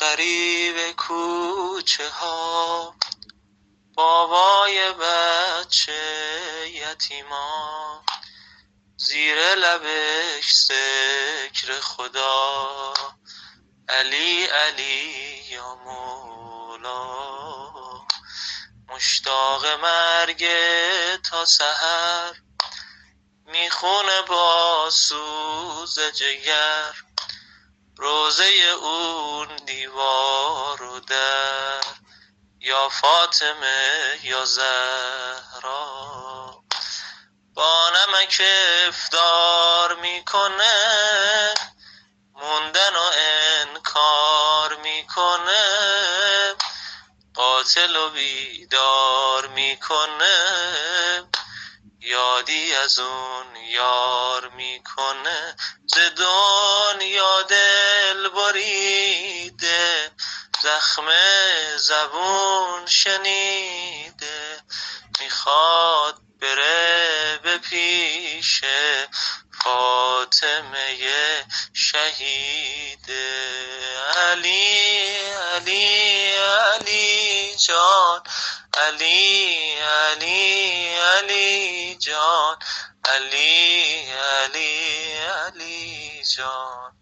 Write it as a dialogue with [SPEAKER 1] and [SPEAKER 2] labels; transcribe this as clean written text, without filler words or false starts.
[SPEAKER 1] غریب کوچه ها، بابای بچه یتیما، زیر لبش ذکر خدا، علی علی یا مولا. مشتاق مرگ تا سحر، میخونه با سوز جگر، روزه اون دیوار و در، یا فاطمه یا زهرا. با نمک افطار میکنه، موندن و انکار میکنه، قاتل و بیدار میکنه، یادی از اون یار میکنه. ز دنیا دل بریده، زخم زبون شنیده، میخواد بره به پیش فاطمه شهیده. علی علی علی جان، علی علی علی جان، علی علی علی جان.